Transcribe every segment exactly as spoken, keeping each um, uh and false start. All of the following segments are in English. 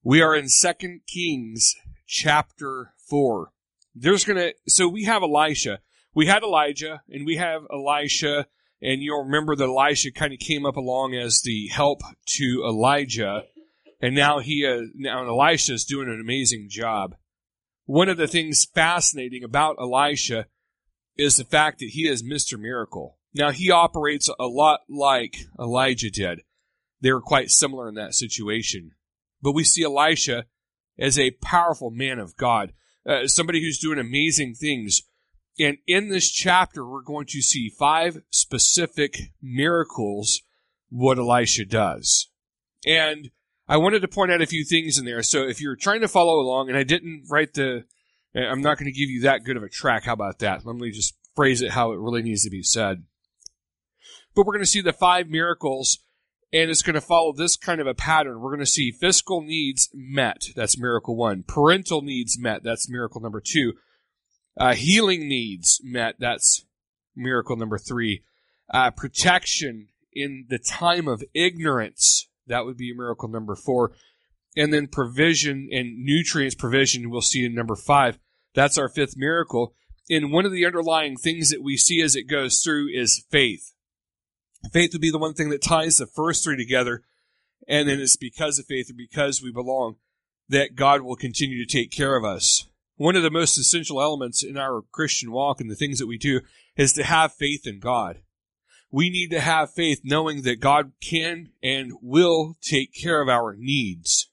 We are in Second Kings chapter four. There's gonna, so we have Elisha. We had Elijah, and we have Elisha, and you'll remember that Elisha kind of came up along as the help to Elijah, and now he, uh, now Elisha is doing an amazing job. One of the things fascinating about Elisha is the fact that he is Mister Miracle. Now, he operates a lot like Elijah did. They were quite similar in that situation. But we see Elisha as a powerful man of God, uh, somebody who's doing amazing things. And in this chapter, we're going to see five specific miracles, what Elisha does. And I wanted to point out a few things in there. So if you're trying to follow along, and I didn't write the, I'm not going to give you that good of a track. How about that? Let me just phrase it how it really needs to be said. But we're going to see the five miracles, and it's going to follow this kind of a pattern. We're going to see physical needs met. That's miracle one. Parental needs met. That's miracle number two. Uh, healing needs met. That's miracle number three. Uh, protection in the time of ignorance. That would be miracle number four. And then provision and nutrients provision we'll see in number five. That's our fifth miracle. And one of the underlying things that we see as it goes through is faith. Faith would be the one thing that ties the first three together, and then it's because of faith and because we belong that God will continue to take care of us. One of the most essential elements in our Christian walk and the things that we do is to have faith in God. We need to have faith knowing that God can and will take care of our needs.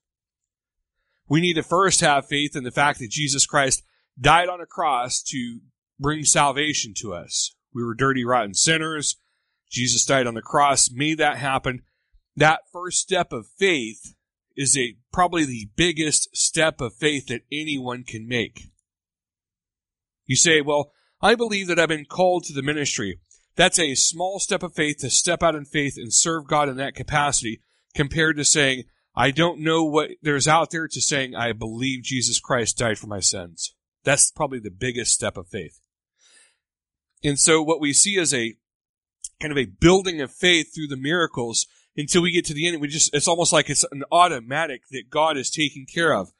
We need to first have faith in the fact that Jesus Christ died on a cross to bring salvation to us. We were dirty, rotten sinners. Jesus died on the cross, made that happen. That first step of faith is a probably the biggest step of faith that anyone can make. You say, well, I believe that I've been called to the ministry. That's a small step of faith to step out in faith and serve God in that capacity compared to saying, I don't know what there's out there, to saying, I believe Jesus Christ died for my sins. That's probably the biggest step of faith. And so what we see is a kind of a building of faith through the miracles until we get to the end. We just, it's almost like it's an automatic that God is taking care of.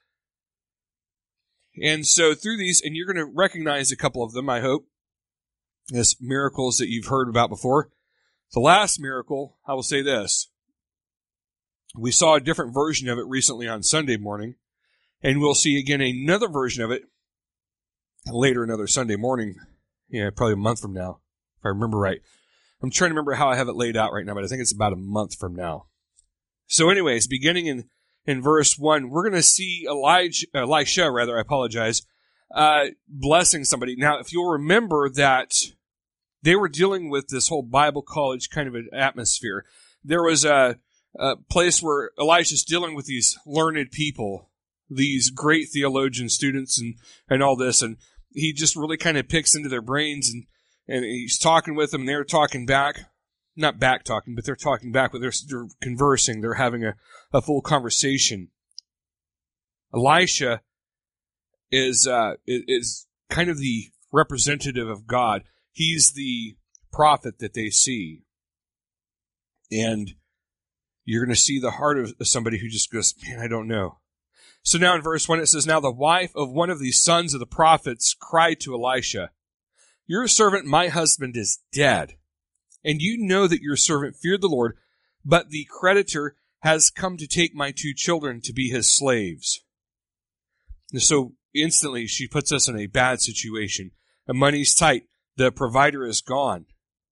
And so through these, and you're going to recognize a couple of them, I hope, as miracles that you've heard about before. The last miracle, I will say this. We saw a different version of it recently on Sunday morning, and we'll see again another version of it later another Sunday morning, yeah, probably a month from now, if I remember right. I'm trying to remember how I have it laid out right now, but I think it's about a month from now. So anyways, beginning in, in verse one, we're going to see Elijah, Elisha, rather, I apologize, uh, blessing somebody. Now, if you'll remember that they were dealing with this whole Bible college kind of an atmosphere. There was a, a place where Elisha's dealing with these learned people, these great theologian students and, and all this, and he just really kind of picks into their brains, and And he's talking with them, and they're talking back. Not back talking, but they're talking back, but they're, they're conversing. They're having a, a full conversation. Elisha is, uh, is kind of the representative of God. He's the prophet that they see. And you're going to see the heart of somebody who just goes, man, I don't know. So now in verse one it says, now the wife of one of these sons of the prophets cried to Elisha, your servant, my husband, is dead, and you know that your servant feared the Lord, but the creditor has come to take my two children to be his slaves. And so instantly she puts us in a bad situation. The money's tight. The provider is gone.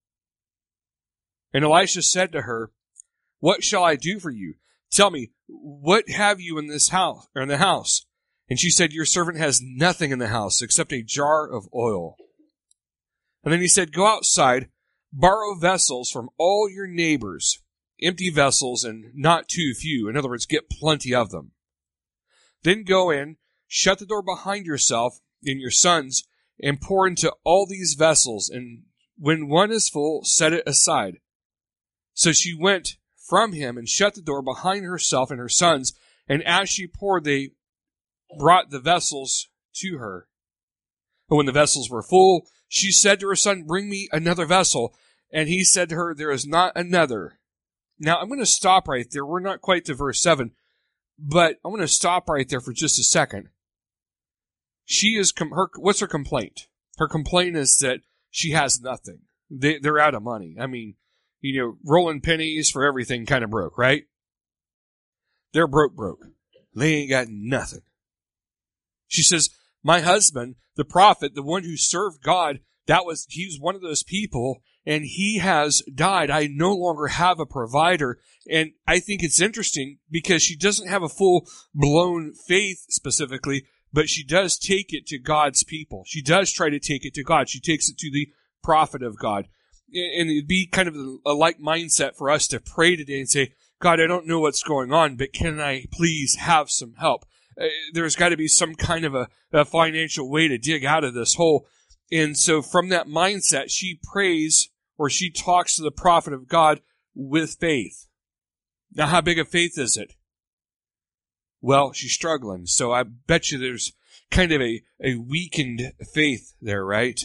And Elisha said to her, what shall I do for you? Tell me, what have you in this house, or in the house? And she said, your servant has nothing in the house except a jar of oil. And then he said, go outside, borrow vessels from all your neighbors, empty vessels and not too few. In other words, get plenty of them. Then go in, shut the door behind yourself and your sons, and pour into all these vessels. And when one is full, set it aside. So she went from him and shut the door behind herself and her sons. And as she poured, they brought the vessels to her. And when the vessels were full, she said to her son, bring me another vessel. And he said to her, there is not another. Now, I'm going to stop right there. We're not quite to verse seven. But I want to stop right there for just a second. She is, com- her, what's her complaint? Her complaint is that she has nothing. They, they're out of money. I mean, you know, rolling pennies for everything kind of broke, right? They're broke, broke. They ain't got nothing. She says, my husband, the prophet, the one who served God, that was, he was one of those people, and he has died. I no longer have a provider. And I think it's interesting because she doesn't have a full-blown faith specifically, but she does take it to God's people. She does try to take it to God. She takes it to the prophet of God. And it'd be kind of a like mindset for us to pray today and say, God, I don't know what's going on, but can I please have some help? Uh, there's got to be some kind of a, a financial way to dig out of this hole. And so from that mindset, she prays or she talks to the prophet of God with faith. Now, how big a faith is it? Well, she's struggling. So I bet you there's kind of a, a weakened faith there, right?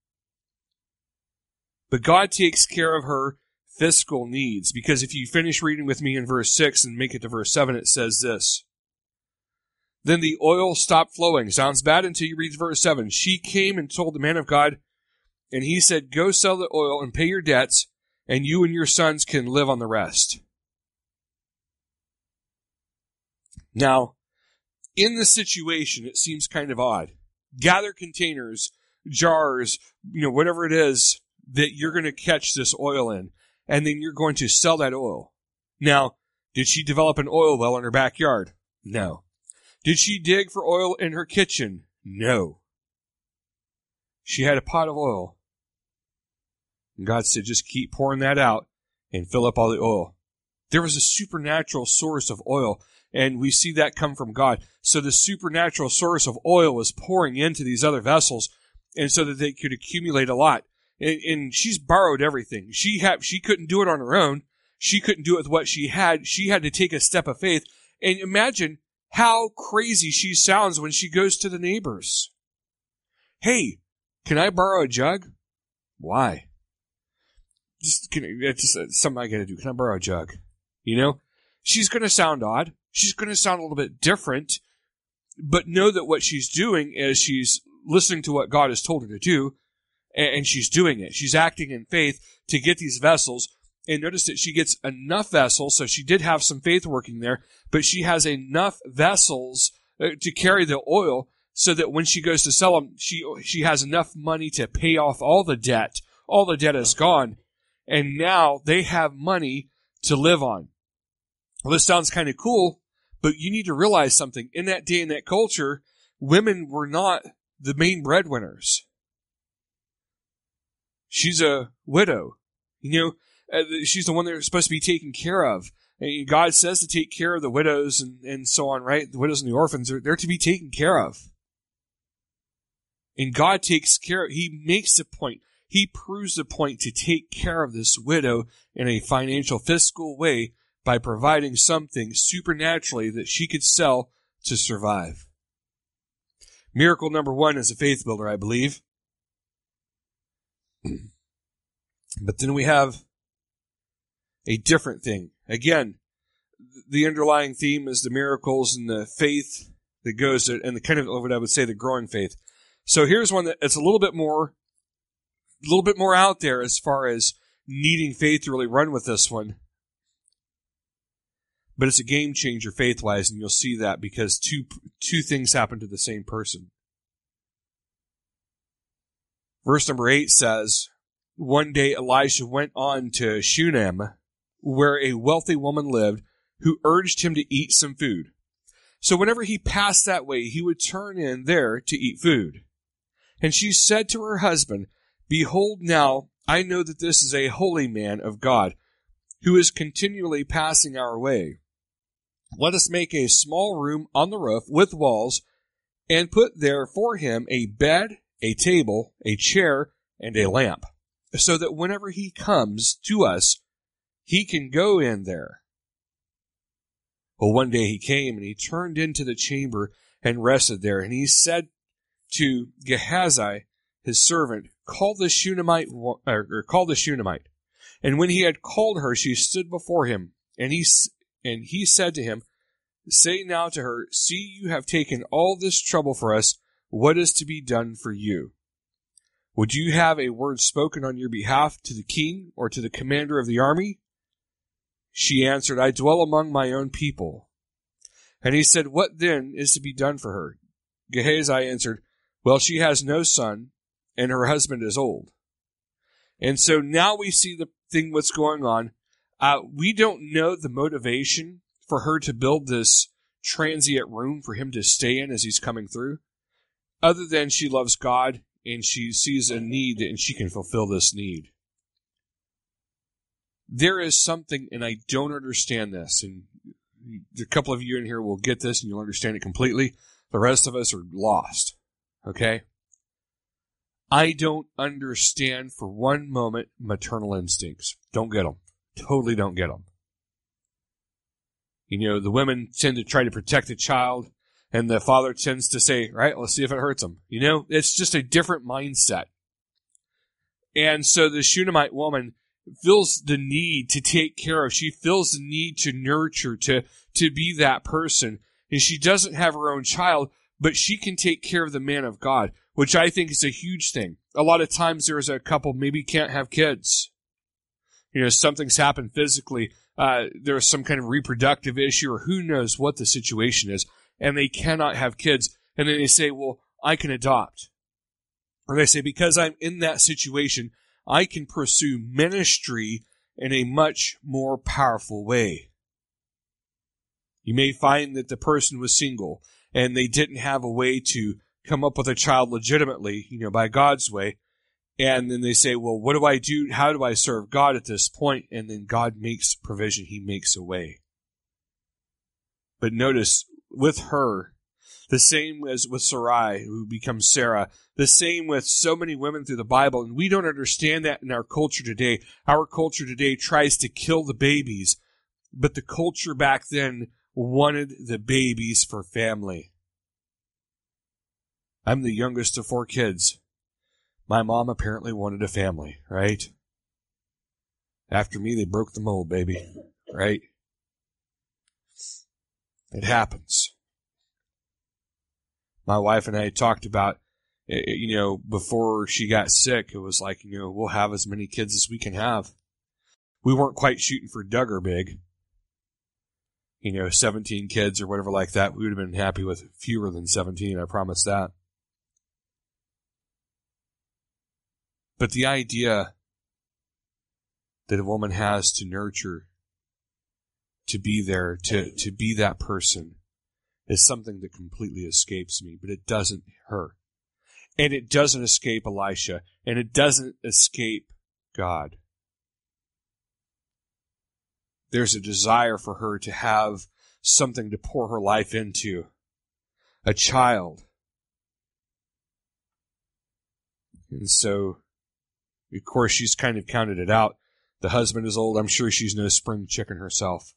But God takes care of her fiscal needs, because if you finish reading with me in verse six and make it to verse seven, it says this. Then the oil stopped flowing. Sounds bad until you read verse seven. She came and told the man of God, and he said, go sell the oil and pay your debts, and you and your sons can live on the rest. Now, in this situation, it seems kind of odd. Gather containers, jars, you know, whatever it is that you're going to catch this oil in, and then you're going to sell that oil. Now, did she develop an oil well in her backyard? No. Did she dig for oil in her kitchen? No. She had a pot of oil. And God said, just keep pouring that out and fill up all the oil. There was a supernatural source of oil, and we see that come from God. So the supernatural source of oil was pouring into these other vessels, and so that they could accumulate a lot. And, and she's borrowed everything. She had, she couldn't do it on her own. She couldn't do it with what she had. She had to take a step of faith. And imagine how crazy she sounds when she goes to the neighbors. Hey, can I borrow a jug? Why? Just, can, it's just something I gotta do. Can I borrow a jug? You know? She's gonna sound odd. She's gonna sound a little bit different. But know that what she's doing is she's listening to what God has told her to do, and she's doing it. She's acting in faith to get these vessels. And notice that she gets enough vessels, so she did have some faith working there, but she has enough vessels to carry the oil so that when she goes to sell them, she, she has enough money to pay off all the debt. All the debt is gone. And now they have money to live on. Well, this sounds kind of cool, but you need to realize something. In that day, in that culture, women were not the main breadwinners. She's a widow. You know, uh, she's the one they're supposed to be taken care of. And God says to take care of the widows and, and so on, right? The widows and the orphans, are they're to be taken care of. And God takes care of, He makes the point. He proves the point to take care of this widow in a financial, fiscal way by providing something supernaturally that she could sell to survive. Miracle number one is a faith builder, I believe. But then we have a different thing. Again, the underlying theme is the miracles and the faith that goes, and the kind of what I would say the growing faith. So here's one that it's a little bit more, a little bit more out there as far as needing faith to really run with this one. But it's a game changer faith-wise, and you'll see that because two two things happen to the same person. Verse number eight says, one day Elisha went on to Shunem, where a wealthy woman lived, who urged him to eat some food. So whenever he passed that way, he would turn in there to eat food. And she said to her husband, behold, now I know that this is a holy man of God, who is continually passing our way. Let us make a small room on the roof with walls, and put there for him a bed, a table, a chair, and a lamp, so that whenever he comes to us, he can go in there. Well, one day he came, and he turned into the chamber and rested there. And he said to Gehazi, his servant, call the Shunammite, or call the Shunammite. And when he had called her, she stood before him. And he and he said to him, Say now to her, see, you have taken all this trouble for us. What is to be done for you? Would you have a word spoken on your behalf to the king or to the commander of the army? She answered, I dwell among my own people. And he said, what then is to be done for her? Gehazi answered, well, she has no son, and her husband is old. And so now we see the thing what's going on. Uh, we don't know the motivation for her to build this transient room for him to stay in as he's coming through, other than she loves God and she sees a need and she can fulfill this need. There is something, and I don't understand this, and a couple of you in here will get this and you'll understand it completely. The rest of us are lost, okay? I don't understand for one moment maternal instincts. Don't get them. Totally don't get them. You know, the women tend to try to protect the child, and the father tends to say, right, let's see if it hurts him. You know, it's just a different mindset. And so the Shunammite woman feels the need to take care of. She feels the need to nurture, to, to be that person. And she doesn't have her own child, but she can take care of the man of God, which I think is a huge thing. A lot of times there's a couple maybe can't have kids. You know, something's happened physically. Uh, there's some kind of reproductive issue, or who knows what the situation is, and they cannot have kids. And then they say, well, I can adopt. Or they say, because I'm in that situation, I can pursue ministry in a much more powerful way. You may find that the person was single and they didn't have a way to come up with a child legitimately, you know, by God's way. And then they say, well, what do I do? How do I serve God at this point? And then God makes provision. He makes a way. But notice with her, the same as with Sarai, who becomes Sarah, the same with so many women through the Bible, and we don't understand that in our culture today. Our culture today tries to kill the babies, but the culture back then wanted the babies for family. I'm the youngest of four kids. My mom apparently wanted a family, right? After me, they broke the mold, baby, right? It happens. My wife and I talked about, you know, before she got sick, it was like, you know, we'll have as many kids as we can have. We weren't quite shooting for Duggar big. You know, seventeen kids or whatever like that. We would have been happy with fewer than seventeen, I promise that. But the idea that a woman has to nurture, to be there, to, to be that person, is something that completely escapes me, but it doesn't her. And it doesn't escape Elisha, and it doesn't escape God. There's a desire for her to have something to pour her life into. A child. And so, of course, she's kind of counted it out. The husband is old. I'm sure she's no spring chicken herself.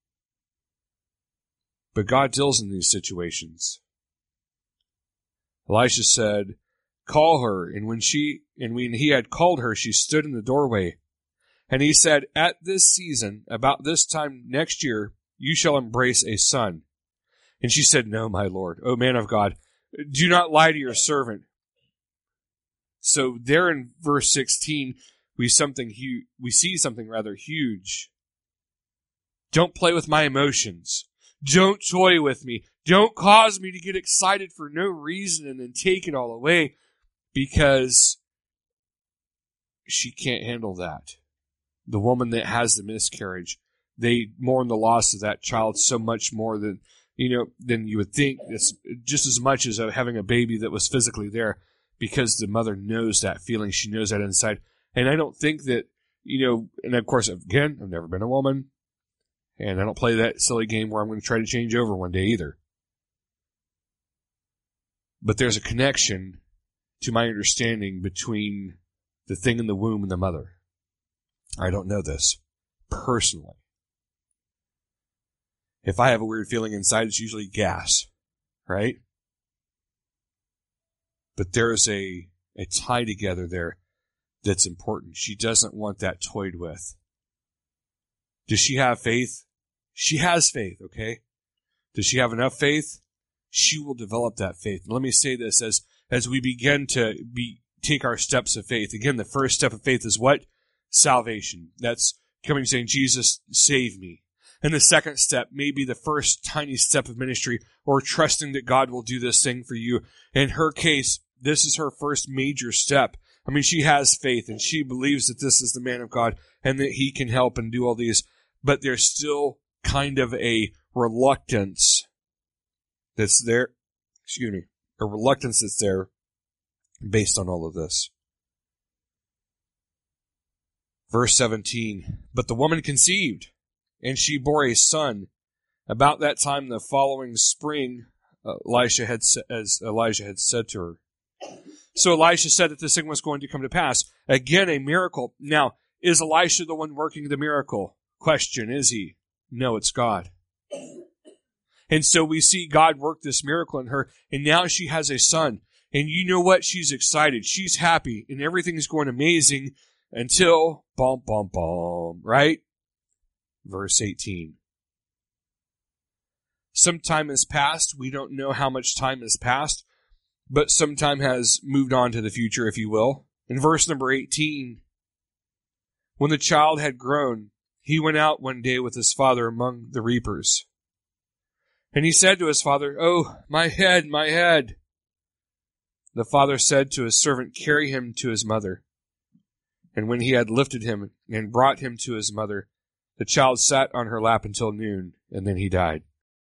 But God deals in these situations. Elisha said, call her. And when she, and when he had called her, she stood in the doorway. And he said, at this season, about this time next year, you shall embrace a son. And she said, no, my Lord, O man of God, do not lie to your servant. So there in verse sixteen, we something hu- we see something rather huge. Don't play with my emotions. Don't toy with me. Don't cause me to get excited for no reason and then take it all away, because she can't handle that. The woman that has the miscarriage, they mourn the loss of that child so much more than, you know, than you would think. It's just as much as having a baby that was physically there, because the mother knows that feeling. She knows that inside. And I don't think that, you know, and of course, again, I've never been a woman, and I don't play that silly game where I'm going to try to change over one day either. But there's a connection, to my understanding, between the thing in the womb and the mother. I don't know this personally. If I have a weird feeling inside, it's usually gas, right? But there's a, a tie together there that's important. She doesn't want that toyed with. Does she have faith? She has faith, okay? Does she have enough faith? She will develop that faith. And let me say this as, as we begin to be, take our steps of faith. Again, the first step of faith is what? Salvation. That's coming and saying, Jesus, save me. And the second step may be the first tiny step of ministry, or trusting that God will do this thing for you. In her case, this is her first major step. I mean, she has faith and she believes that this is the man of God and that he can help and do all these, but there's still kind of a reluctance that's there, excuse me, a reluctance that's there based on all of this. Verse seventeen, but the woman conceived, and she bore a son. About that time, the following spring, uh, Elisha had, as Elijah had said to her. So Elisha said that this thing was going to come to pass. Again, a miracle. Now, is Elisha the one working the miracle? Question, is he? No, it's God. And so we see God work this miracle in her, and now she has a son. And you know what? She's excited. She's happy, and everything's going amazing until, bum, bum, bum, right? Verse eighteen. Some time has passed. We don't know how much time has passed, but some time has moved on to the future, if you will. In verse number eighteen, when the child had grown, he went out one day with his father among the reapers. And he said to his father, "Oh, my head, my head." The father said to his servant, "Carry him to his mother." And when he had lifted him and brought him to his mother, the child sat on her lap until noon, and then he died.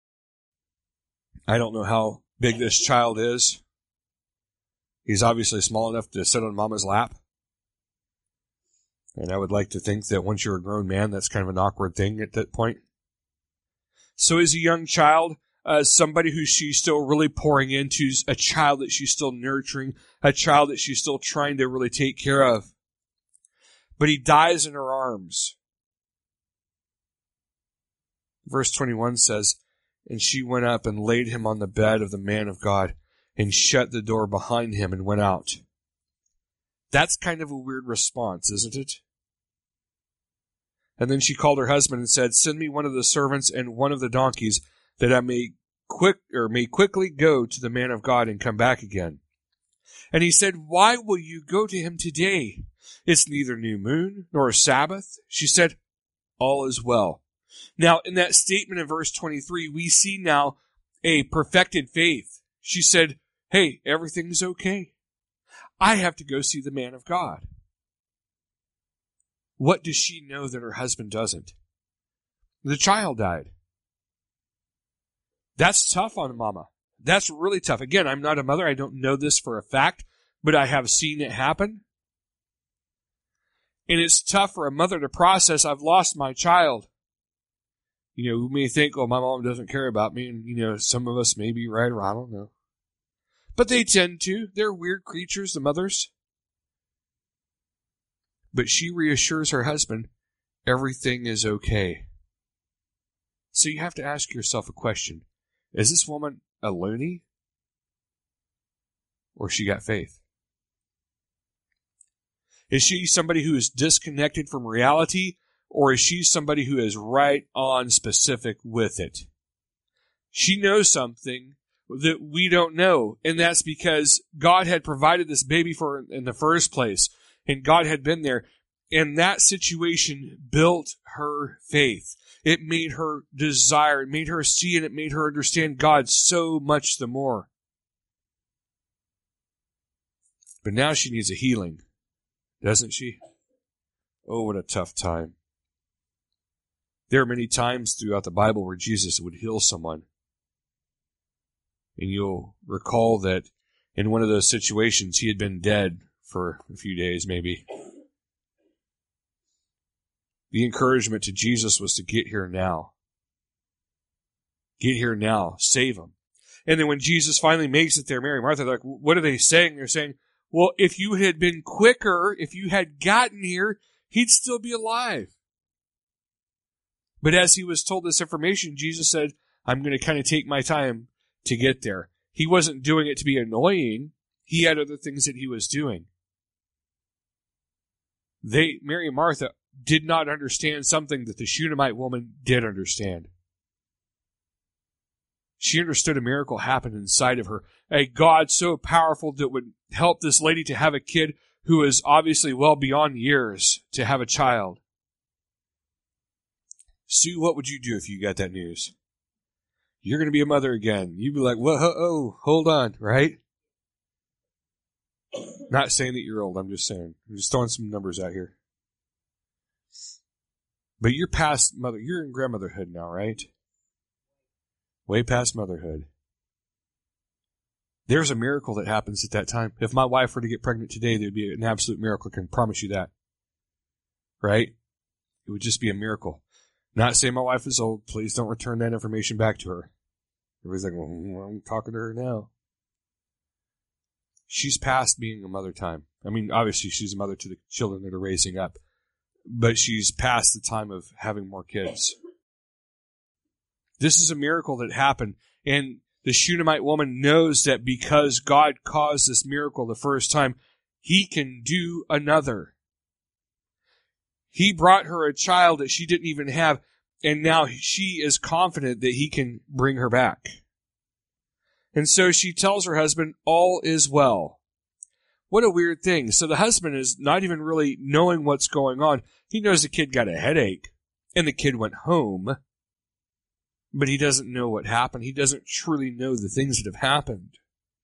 I don't know how big this child is. He's obviously small enough to sit on mama's lap. And I would like to think that once you're a grown man, that's kind of an awkward thing at that point. So as a young child, uh, somebody who she's still really pouring into, a child that she's still nurturing, a child that she's still trying to really take care of. But he dies in her arms. Verse twenty-one says, and she went up and laid him on the bed of the man of God and shut the door behind him and went out. That's kind of a weird response, isn't it? And then she called her husband and said, "Send me one of the servants and one of the donkeys, that I may quick or may quickly go to the man of God and come back again." And he said, "Why will you go to him today? It's neither new moon nor a Sabbath." She said, "All is well." Now, in that statement in verse twenty-three, we see now a perfected faith. She said, "Hey, everything's okay. I have to go see the man of God." What does she know that her husband doesn't? The child died. That's tough on mama. That's really tough. Again, I'm not a mother. I don't know this for a fact, but I have seen it happen. And it's tough for a mother to process, I've lost my child. You know, we may think, oh, my mom doesn't care about me. And, you know, some of us may be right, or I don't know. But they tend to. They're weird creatures, the mothers. But she reassures her husband, everything is okay. So you have to ask yourself a question. Is this woman a loony? Or she got faith? Is she somebody who is disconnected from reality? Or is she somebody who is right on specific with it? She knows something that we don't know. And that's because God had provided this baby for her in the first place. And God had been there. And that situation built her faith. It made her desire. It made her see, and it made her understand God so much the more. But now she needs a healing. Doesn't she? Oh, what a tough time. There are many times throughout the Bible where Jesus would heal someone. And you'll recall that in one of those situations, he had been dead for a few days, maybe. The encouragement to Jesus was to get here now. Get here now. Save him. And then when Jesus finally makes it there, Mary and Martha, they're like, what are they saying? They're saying, well, if you had been quicker, if you had gotten here, he'd still be alive. But as he was told this information, Jesus said, I'm going to kind of take my time to get there. He wasn't doing it to be annoying. He had other things that he was doing. They, Mary and Martha, did not understand something that the Shunammite woman did understand. She understood a miracle happened inside of her. A God so powerful that would help this lady to have a kid who is obviously well beyond years to have a child. Sue, what would you do if you got that news? You're going to be a mother again. You'd be like, whoa, oh, hold on, right? Not saying that you're old, I'm just saying. I'm just throwing some numbers out here. But you're past mother, you're in grandmotherhood now, right? Way past motherhood. There's a miracle that happens at that time. If my wife were to get pregnant today, there'd be an absolute miracle. I can promise you that. Right? It would just be a miracle. Not saying my wife is old. Please don't return that information back to her. Everybody's like, well, I'm talking to her now. She's past being a mother time. I mean, obviously she's a mother to the children that are raising up. But she's past the time of having more kids. This is a miracle that happened. And the Shunammite woman knows that because God caused this miracle the first time, He can do another. He brought her a child that she didn't even have, and now she is confident that He can bring her back. And so she tells her husband, all is well. What a weird thing. So the husband is not even really knowing what's going on. He knows the kid got a headache, and the kid went home. But he doesn't know what happened. He doesn't truly know the things that have happened.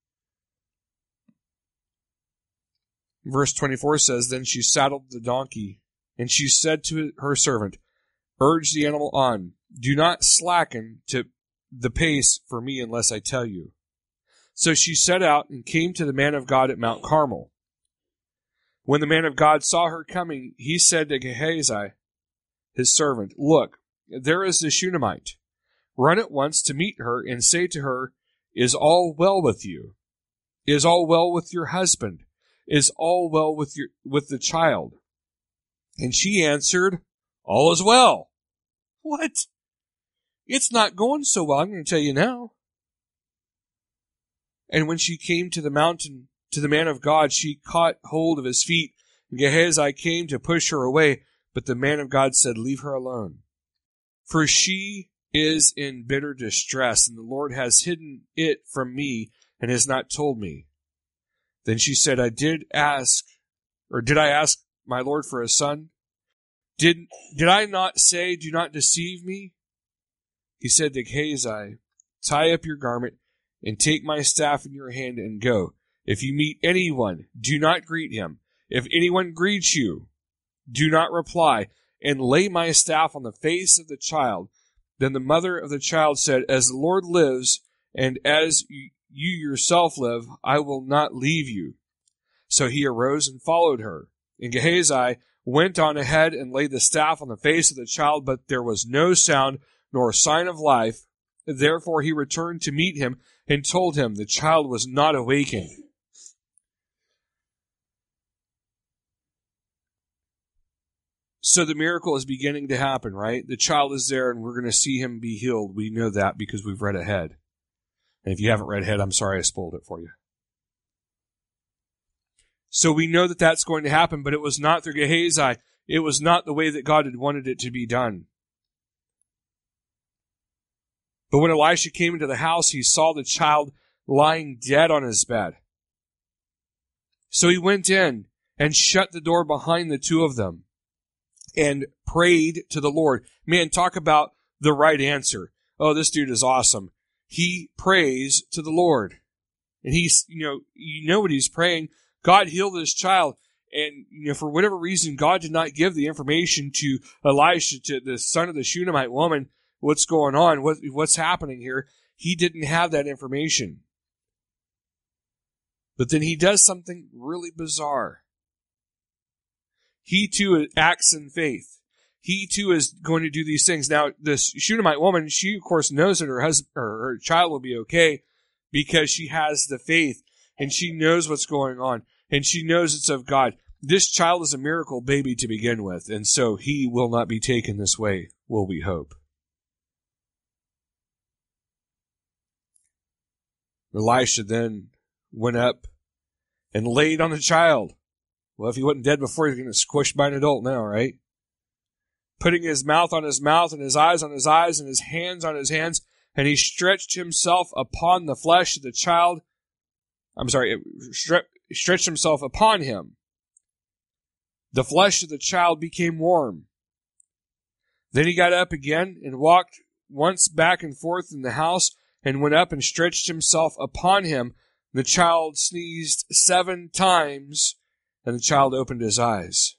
Verse twenty-four says, then she saddled the donkey, and she said to her servant, urge the animal on. Do not slacken to the pace for me unless I tell you. So she set out and came to the man of God at Mount Carmel. When the man of God saw her coming, he said to Gehazi, his servant, look, there is the Shunammite. Run at once to meet her and say to her, is all well with you? Is all well with your husband? Is all well with your with the child? And she answered, all is well. What? It's not going so well, I'm going to tell you now. And when she came to the mountain, to the man of God, she caught hold of his feet. And Gehazi came to push her away, but the man of God said, leave her alone. For she is in bitter distress, and the Lord has hidden it from me and has not told me. Then she said, I did ask, or did I ask my Lord for a son? Did, did I not say, do not deceive me? He said to Gehazi, tie up your garment and take my staff in your hand and go. If you meet anyone, do not greet him. If anyone greets you, do not reply, and lay my staff on the face of the child. Then the mother of the child said, as the Lord lives, and as you yourself live, I will not leave you. So he arose and followed her. And Gehazi went on ahead and laid the staff on the face of the child, but there was no sound nor sign of life. Therefore he returned to meet him and told him the child was not awakened. So the miracle is beginning to happen, right? The child is there and we're going to see him be healed. We know that because we've read ahead. And if you haven't read ahead, I'm sorry I spoiled it for you. So we know that that's going to happen, but it was not through Gehazi. It was not the way that God had wanted it to be done. But when Elisha came into the house, he saw the child lying dead on his bed. So he went in and shut the door behind the two of them and prayed to the Lord. Man, talk about the right answer. Oh, this dude is awesome. He prays to the Lord. And he's, you know, you know what he's praying. God healed this child. And, you know, for whatever reason, God did not give the information to Elisha, to the son of the Shunammite woman, what's going on, what, what's happening here. He didn't have that information. But then he does something really bizarre. He too acts in faith. He too is going to do these things. Now, this Shunammite woman, she of course knows that her husband or her child will be okay because she has the faith and she knows what's going on and she knows it's of God. This child is a miracle baby to begin with, and so he will not be taken this way, will we hope. Elisha then went up and laid on the child. Well, if he wasn't dead before, he's going to get squished by an adult now, right? Putting his mouth on his mouth and his eyes on his eyes and his hands on his hands. and he stretched himself upon the flesh of the child. I'm sorry, stre- stretched himself upon him. The flesh of the child became warm. Then he got up again and walked once back and forth in the house and went up and stretched himself upon him. The child sneezed seven times, and the child opened his eyes.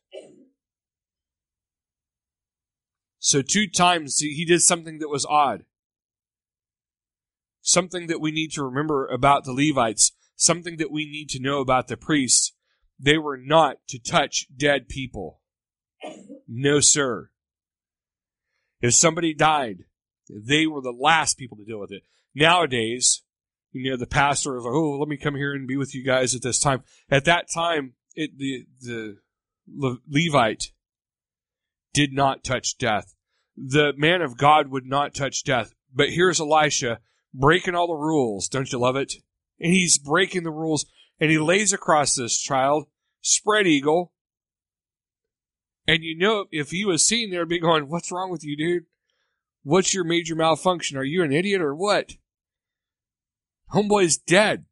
So two times he did something that was odd. Something that we need to remember about the Levites. Something that we need to know about the priests. They were not to touch dead people. No, sir. If somebody died, they were the last people to deal with it. Nowadays, you know, the pastor is like, oh, let me come here and be with you guys at this time. At that time, it, the, the Le- Levite did not touch death. The man of God would not touch death. But here's Elisha breaking all the rules. Don't you love it? And he's breaking the rules, and he lays across this child, spread eagle. And you know, if he was seen there, be going, what's wrong with you, dude? What's your major malfunction? Are you an idiot or what? Homeboy's dead.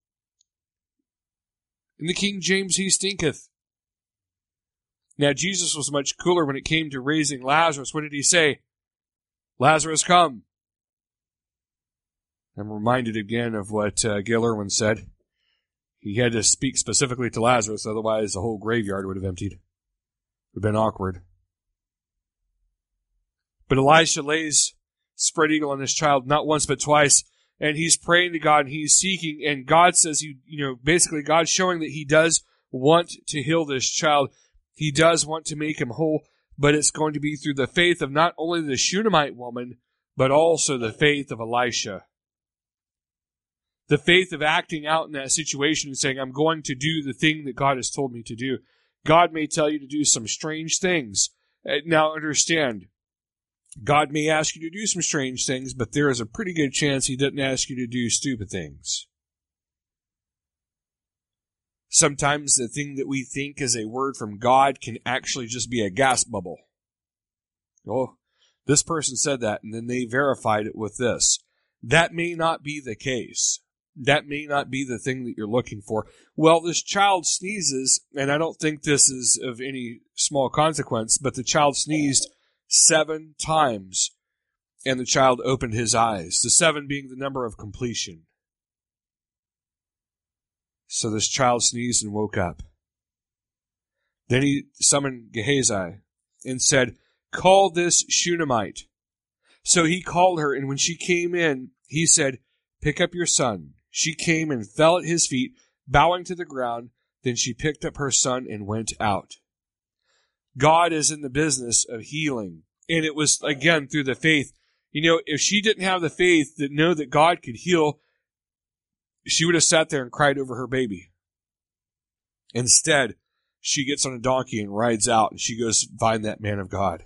In the King James, he stinketh. Now, Jesus was much cooler when it came to raising Lazarus. What did he say? Lazarus, come. I'm reminded again of what uh, Gail Irwin said. He had to speak specifically to Lazarus, otherwise the whole graveyard would have emptied. It would have been awkward. But Elisha lays spread eagle on this child not once but twice, and he's praying to God and he's seeking, and God says, he, you know, basically God's showing that he does want to heal this child. He does want to make him whole, but it's going to be through the faith of not only the Shunammite woman, but also the faith of Elisha. The faith of acting out in that situation and saying, I'm going to do the thing that God has told me to do. God may tell you to do some strange things. Now understand, God may ask you to do some strange things, but there is a pretty good chance he doesn't ask you to do stupid things. Sometimes the thing that we think is a word from God can actually just be a gas bubble. Oh, this person said that, and then they verified it with this. That may not be the case. That may not be the thing that you're looking for. Well, this child sneezes, and I don't think this is of any small consequence, but the child sneezed seven times, and the child opened his eyes, the seven being the number of completion. So this child sneezed and woke up. Then he summoned Gehazi and said, call this Shunammite. So he called her, and when she came in, he said, pick up your son. She came and fell at his feet, bowing to the ground. Then she picked up her son and went out. God is in the business of healing. And it was, again, through the faith. You know, if she didn't have the faith that know that God could heal, she would have sat there and cried over her baby. Instead, she gets on a donkey and rides out, and she goes find that man of God.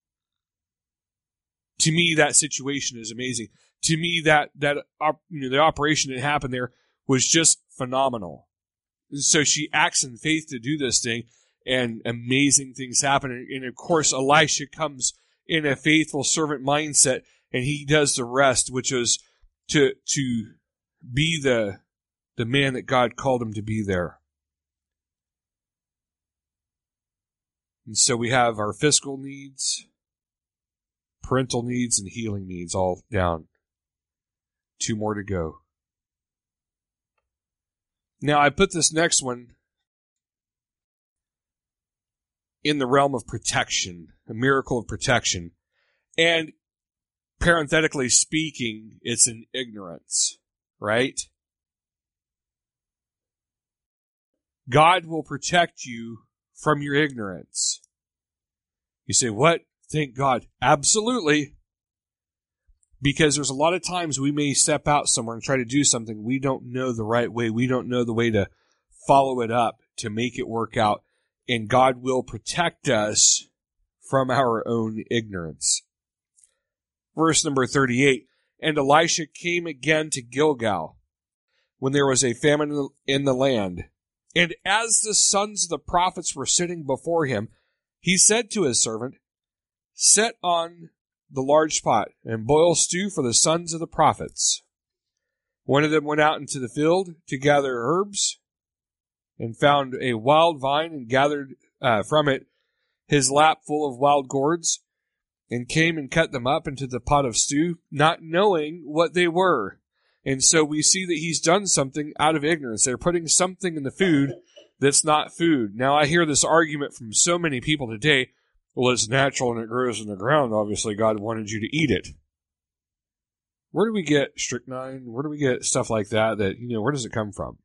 To me, that situation is amazing. To me, that that you know, the operation that happened there was just phenomenal. And so she acts in faith to do this thing, and amazing things happen. And of course, Elisha comes in a faithful servant mindset, and he does the rest, which is to to be the the man that God called him to be there. And so we have our physical needs, parental needs, and healing needs all down. Two more to go. Now, I put this next one in the realm of protection, a miracle of protection. And parenthetically speaking, it's an ignorance, right? God will protect you from your ignorance. You say, what? Thank God. Absolutely. Because there's a lot of times we may step out somewhere and try to do something we don't know the right way. We don't know the way to follow it up to make it work out. And God will protect us from our own ignorance. Verse number thirty-eight. And Elisha came again to Gilgal when there was a famine in the land. And as the sons of the prophets were sitting before him, he said to his servant, set on the large pot, and boil stew for the sons of the prophets. One of them went out into the field to gather herbs, and found a wild vine, and gathered uh, from it his lap full of wild gourds, and came and cut them up into the pot of stew, not knowing what they were. And so we see that he's done something out of ignorance. They're putting something in the food that's not food. Now, I hear this argument from so many people today, well, it's natural and it grows in the ground. Obviously, God wanted you to eat it. Where do we get strychnine? Where do we get stuff like that? That, you know, where does it come from?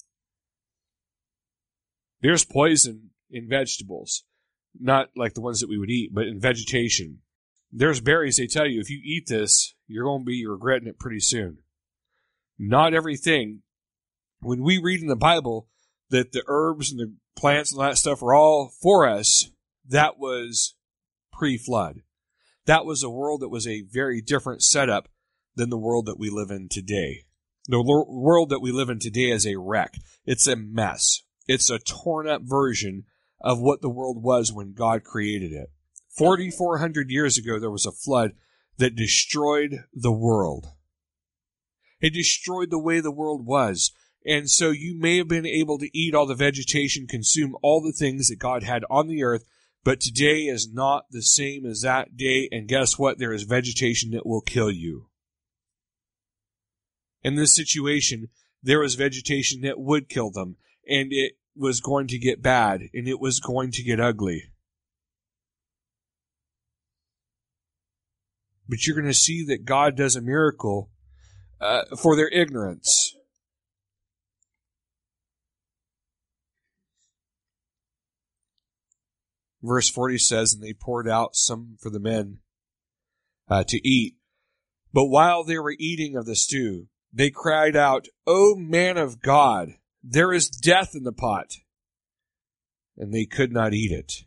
There's poison in vegetables. Not like the ones that we would eat, but in vegetation. There's berries, they tell you, if you eat this, you're going to be regretting it pretty soon. Not everything. When we read in the Bible that the herbs and the plants and all that stuff are all for us, that was pre-flood. That was a world that was a very different setup than the world that we live in today. The lo- world that we live in today is a wreck. It's a mess. It's a torn up version of what the world was when God created it. forty-four hundred years ago, there was a flood that destroyed the world. It destroyed the way the world was. And so you may have been able to eat all the vegetation, consume all the things that God had on the earth, but today is not the same as that day. And guess what? There is vegetation that will kill you. In this situation, there was vegetation that would kill them, and it was going to get bad, and it was going to get ugly. But you're going to see that God does a miracle uh, for their ignorance. Verse forty says, and they poured out some for the men uh, to eat. But while they were eating of the stew, they cried out, O man of God, there is death in the pot. And they could not eat it.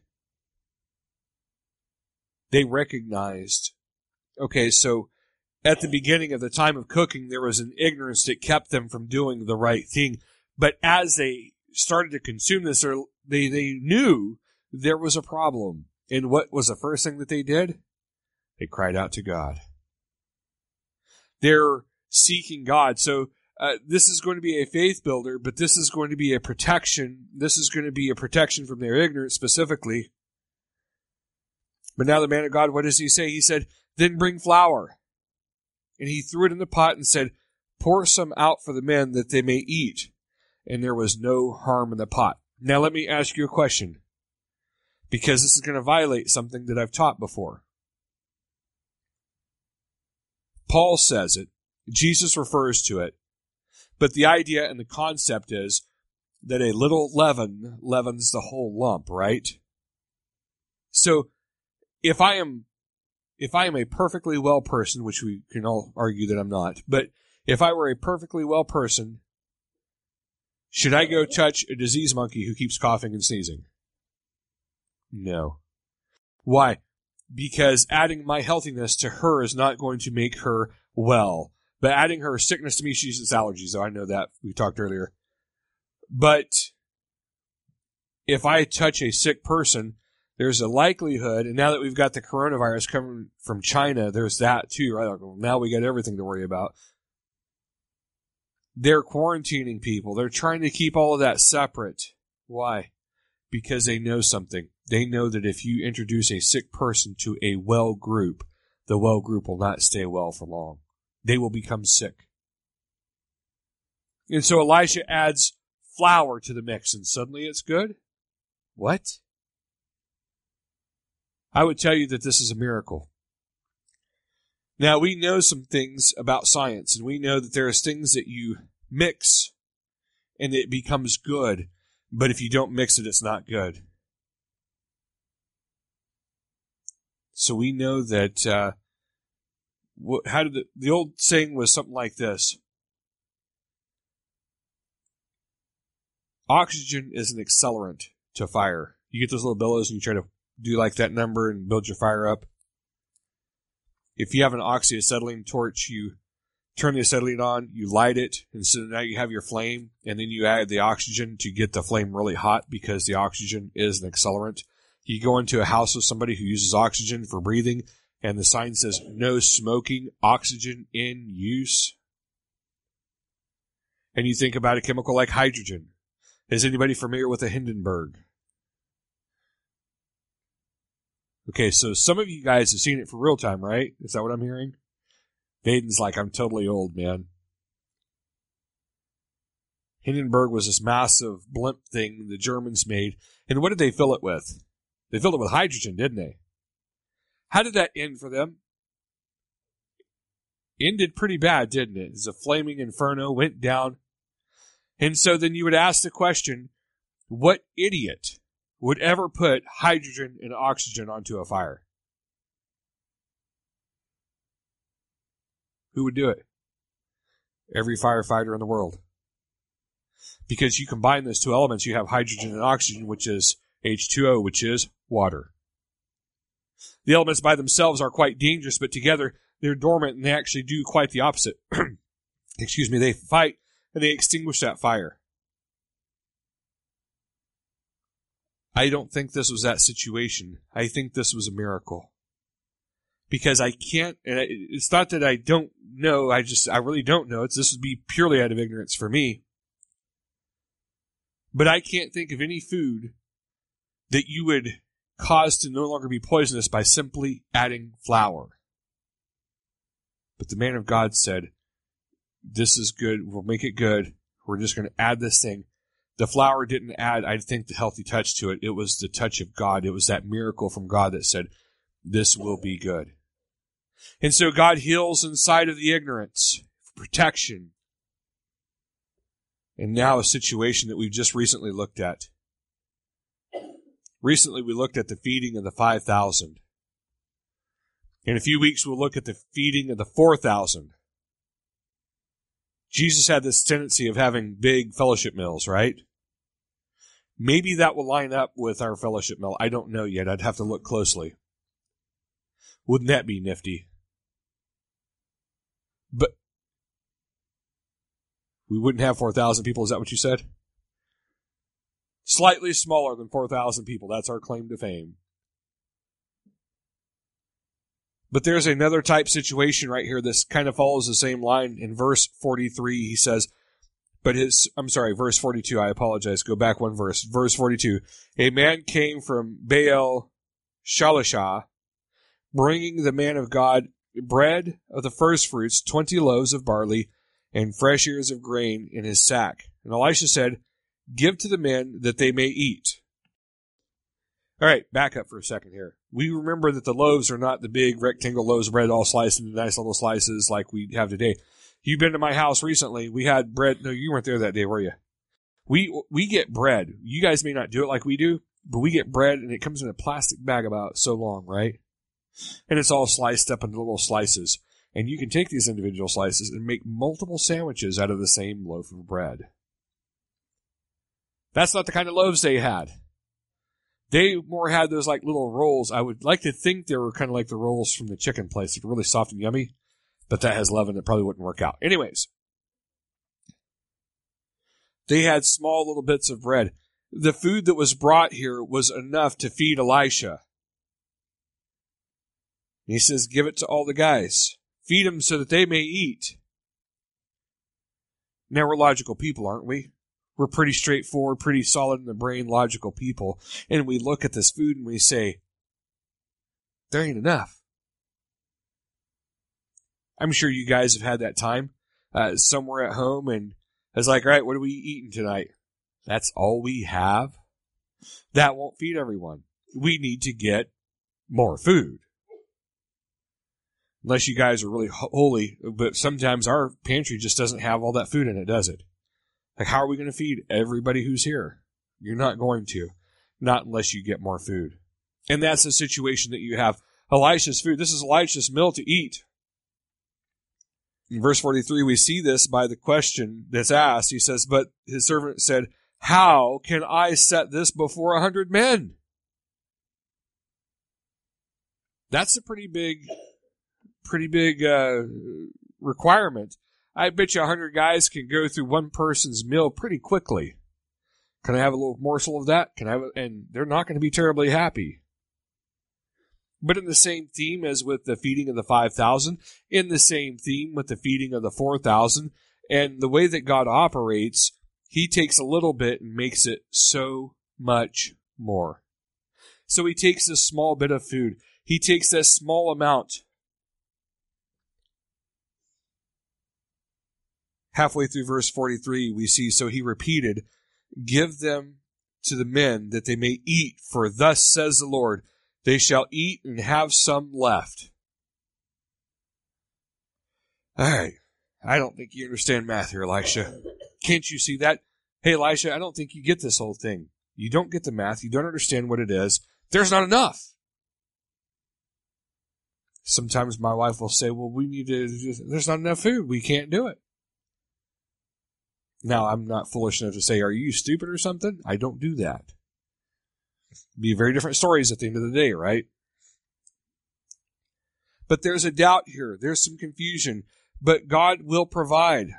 They recognized, okay, so at the beginning of the time of cooking, there was an ignorance that kept them from doing the right thing. But as they started to consume this, they, they knew there was a problem. And what was the first thing that they did? They cried out to God. They're seeking God. So uh, this is going to be a faith builder, but this is going to be a protection. This is going to be a protection from their ignorance specifically. But now the man of God, what does he say? He said, then bring flour. And he threw it in the pot and said, pour some out for the men that they may eat. And there was no harm in the pot. Now let me ask you a question, because this is going to violate something that I've taught before. Paul says it. Jesus refers to it. But the idea and the concept is that a little leaven leavens the whole lump, right? So if I am if I am a perfectly well person, which we can all argue that I'm not, but if I were a perfectly well person, should I go touch a disease monkey who keeps coughing and sneezing? No. Why? Because adding my healthiness to her is not going to make her well. But adding her sickness to me, she has allergies, so I know that. We talked earlier. But if I touch a sick person, there's a likelihood, and now that we've got the coronavirus coming from China, there's that too, right? Now we got everything to worry about. They're quarantining people. They're trying to keep all of that separate. Why? Because they know something. They know that if you introduce a sick person to a well group, the well group will not stay well for long. They will become sick. And so Elisha adds flour to the mix, and suddenly it's good? What? I would tell you that this is a miracle. Now, we know some things about science, and we know that there's things that you mix, and it becomes good, but if you don't mix it, it's not good. So we know that, uh, what, how did the, the old saying was something like this. Oxygen is an accelerant to fire. You get those little bellows and you try to do like that number and build your fire up. If you have an oxyacetylene torch, you turn the acetylene on, you light it, and so now you have your flame, and then you add the oxygen to get the flame really hot because the oxygen is an accelerant. You go into a house with somebody who uses oxygen for breathing, and the sign says no smoking, oxygen in use. And you think about a chemical like hydrogen. Is anybody familiar with a Hindenburg? Okay, so some of you guys have seen it for real time, right? Is that what I'm hearing? Vaden's like, I'm totally old, man. Hindenburg was this massive blimp thing the Germans made. And what did they fill it with? They filled it with hydrogen, didn't they? How did that end for them? Ended pretty bad, didn't it? As a flaming inferno went down. And so then you would ask the question, what idiot would ever put hydrogen and oxygen onto a fire? Who would do it? Every firefighter in the world. Because you combine those two elements, you have hydrogen and oxygen, which is H two O, which is water. The elements by themselves are quite dangerous, but together they're dormant and they actually do quite the opposite. Excuse me, they fight and they extinguish that fire. I don't think this was that situation. I think this was a miracle. Because I can't, and it's not that I don't know, I just, I really don't know. It's, this would be purely out of ignorance for me. But I can't think of any food that you would cause to no longer be poisonous by simply adding flour. But the man of God said, this is good, we'll make it good, we're just going to add this thing. The flour didn't add, I think, the healthy touch to it. It was the touch of God. It was that miracle from God that said, this will be good. And so God heals inside of the ignorance, protection. And now a situation that we've just recently looked at. Recently we looked at the feeding of the five thousand. In a few weeks we'll look at the feeding of the four thousand. Jesus had this tendency of having big fellowship meals, right? Maybe that will line up with our fellowship meal. I don't know yet. I'd have to look closely. Wouldn't that be nifty? But we wouldn't have four thousand people. Is that what you said? Slightly smaller than four thousand people. That's our claim to fame. But there's another type situation right here. This kind of follows the same line. In verse forty-three, he says, but his, I'm sorry, verse forty-two, I apologize. Go back one verse. Verse forty-two, a man came from Baal Shalishah, bringing the man of God bread of the first fruits, twenty loaves of barley, and fresh ears of grain in his sack. And Elisha said, give to the men that they may eat. All right, back up for a second here. We remember that the loaves are not the big rectangle loaves of bread all sliced into nice little slices like we have today. You've been to my house recently. We had bread. No, you weren't there that day, were you? We we get bread. You guys may not do it like we do, but we get bread, and it comes in a plastic bag about so long, right? And it's all sliced up into little slices. And you can take these individual slices and make multiple sandwiches out of the same loaf of bread. That's not the kind of loaves they had. They more had those like little rolls. I would like to think they were kind of like the rolls from the chicken place. They're really soft and yummy, but that has leaven. It probably wouldn't work out. Anyways, they had small little bits of bread. The food that was brought here was enough to feed Elisha. And he says, give it to all the guys. Feed them so that they may eat. Now, we're logical people, aren't we? We're pretty straightforward, pretty solid in the brain, logical people. And we look at this food and we say, there ain't enough. I'm sure you guys have had that time uh, somewhere at home and it's like, all right, what are we eating tonight? That's all we have? That won't feed everyone. We need to get more food. Unless you guys are really holy, but sometimes our pantry just doesn't have all that food in it, does it? Like, how are we going to feed everybody who's here? You're not going to. Not unless you get more food. And that's the situation that you have. Elisha's food. This is Elisha's meal to eat. In verse forty-three, we see this by the question that's asked. He says, but his servant said, how can I set this before a hundred men? That's a pretty big, pretty big uh, requirement. I bet you a hundred guys can go through one person's meal pretty quickly. Can I have a little morsel of that? Can I have a, and they're not going to be terribly happy. But in the same theme as with the feeding of the five thousand, in the same theme with the feeding of the four thousand, and the way that God operates, he takes a little bit and makes it so much more. So he takes this small bit of food. He takes this small amount. Halfway through verse forty-three, we see, so he repeated, give them to the men that they may eat, for thus says the Lord, they shall eat and have some left. All right. I don't think you understand math here, Elisha. Can't you see that? Hey, Elisha, I don't think you get this whole thing. You don't get the math. You don't understand what it is. There's not enough. Sometimes my wife will say, well, we need to, there's not enough food. We can't do it. Now, I'm not foolish enough to say, are you stupid or something? I don't do that. Be very different stories at the end of the day, right? But there's a doubt here. There's some confusion. But God will provide.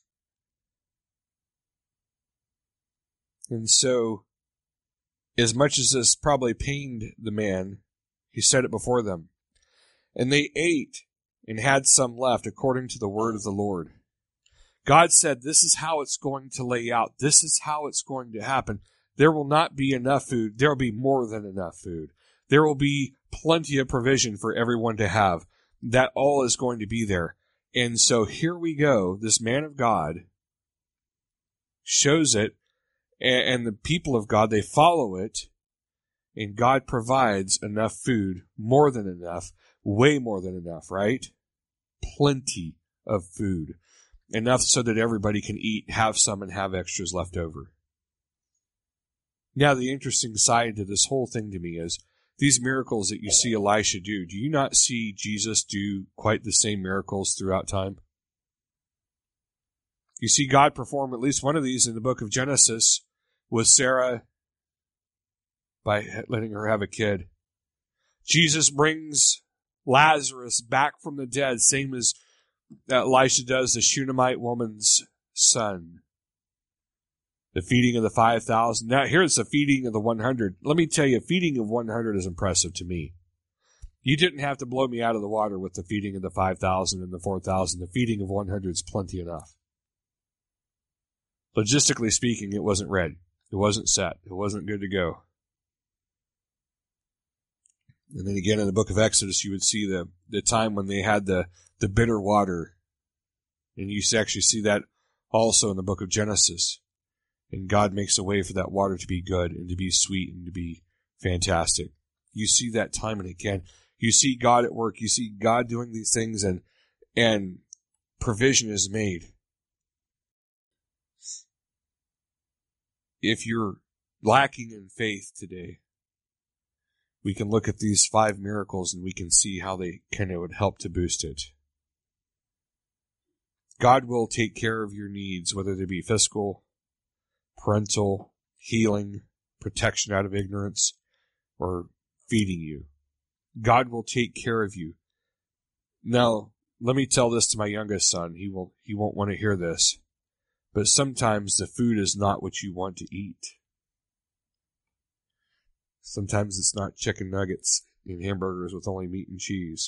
And so, as much as this probably pained the man, he said it before them. And they ate and had some left according to the word of the Lord. God said, this is how it's going to lay out. This is how it's going to happen. There will not be enough food. There will be more than enough food. There will be plenty of provision for everyone to have. That all is going to be there. And so here we go. This man of God shows it, and the people of God, they follow it, and God provides enough food, more than enough, way more than enough, right? Plenty of food. Enough so that everybody can eat, have some, and have extras left over. Now, the interesting side to this whole thing to me is these miracles that you see Elisha do, do you not see Jesus do quite the same miracles throughout time? You see God perform at least one of these in the book of Genesis with Sarah by letting her have a kid. Jesus brings Lazarus back from the dead, same as Elisha does the Shunammite woman's son. The feeding of the five thousand. Now, here's the feeding of the one hundred. Let me tell you, feeding of one hundred is impressive to me. You didn't have to blow me out of the water with the feeding of the five thousand and the four thousand. The feeding of one hundred is plenty enough. Logistically speaking, it wasn't ready. It wasn't set. It wasn't good to go. And then again in the book of Exodus, you would see the, the time when they had the, the bitter water. And you actually see that also in the book of Genesis. And God makes a way for that water to be good and to be sweet and to be fantastic. You see that time and again. You see God at work. You see God doing these things, and and provision is made. If you're lacking in faith today, we can look at these five miracles and we can see how they kind of would help to boost it. God will take care of your needs, whether they be physical, parental, healing, protection out of ignorance, or feeding you. God will take care of you. Now, let me tell this to my youngest son. He will, he won't want to hear this. But sometimes the food is not what you want to eat. Sometimes it's not chicken nuggets and hamburgers with only meat and cheese.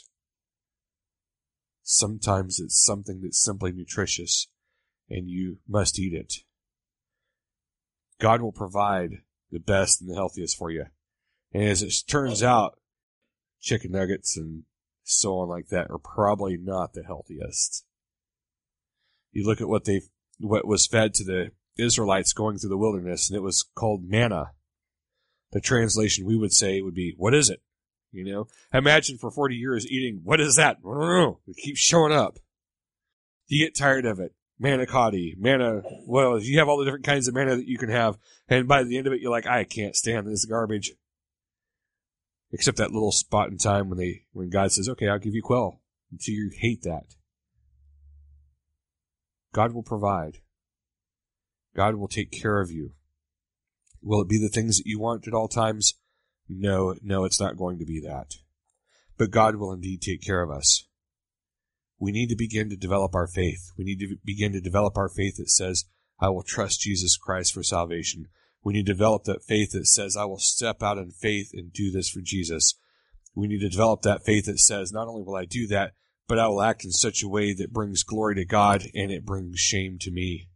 Sometimes it's something that's simply nutritious, and you must eat it. God will provide the best and the healthiest for you. And as it turns out, chicken nuggets and so on like that are probably not the healthiest. You look at what they, what was fed to the Israelites going through the wilderness, and it was called manna. The translation we would say would be, what is it? You know, imagine for forty years eating, what is that? I don't know. It keeps showing up. You get tired of it. Manicotti, manna, well, you have all the different kinds of manna that you can have, and by the end of it, you're like, I can't stand this garbage. Except that little spot in time when they, when God says, okay, I'll give you quail, until you hate that. God will provide. God will take care of you. Will it be the things that you want at all times? No, no, it's not going to be that. But God will indeed take care of us. We need to begin to develop our faith. We need to begin to develop our faith that says, I will trust Jesus Christ for salvation. We need to develop that faith that says, I will step out in faith and do this for Jesus. We need to develop that faith that says, not only will I do that, but I will act in such a way that brings glory to God and it brings shame to me.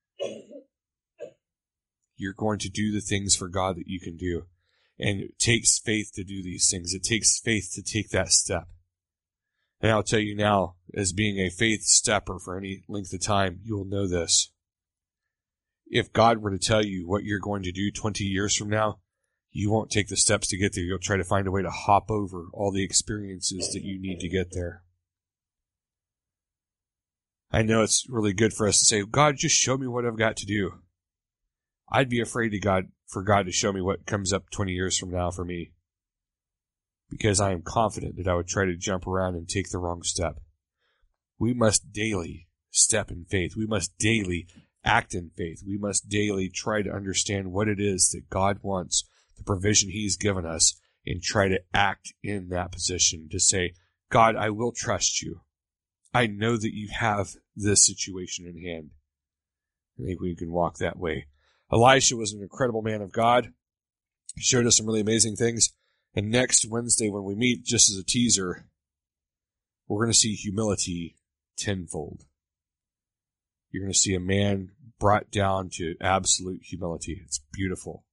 You're going to do the things for God that you can do. And it takes faith to do these things. It takes faith to take that step. And I'll tell you now, as being a faith stepper for any length of time, you will know this. If God were to tell you what you're going to do twenty years from now, you won't take the steps to get there. You'll try to find a way to hop over all the experiences that you need to get there. I know it's really good for us to say, God, just show me what I've got to do. I'd be afraid to God for God to show me what comes up twenty years from now for me, because I am confident that I would try to jump around and take the wrong step. We must daily step in faith. We must daily act in faith. We must daily try to understand what it is that God wants, the provision He's given us, and try to act in that position to say, God, I will trust you. I know that you have this situation in hand. I think we can walk that way. Elisha was an incredible man of God. He showed us some really amazing things. And next Wednesday when we meet, just as a teaser, we're going to see humility tenfold. You're going to see a man brought down to absolute humility. It's beautiful.